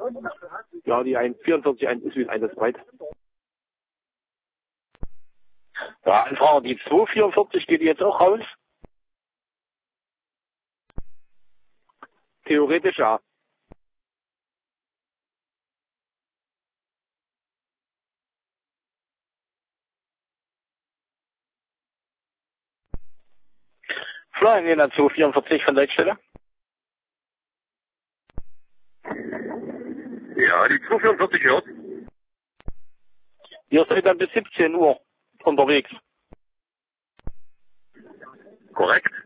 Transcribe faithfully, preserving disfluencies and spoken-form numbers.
Ja, die eins vierundvierzig eins ist wie ein breit. Ja, Anfahrer, die zwei vierundvierzig geht die jetzt auch raus? Theoretisch ja. Flying in der zwei vierundvierzig von Leitstelle. Ja, die zwei vierundvierzig hört. Ihr seid dann bis siebzehn Uhr unterwegs. Korrekt.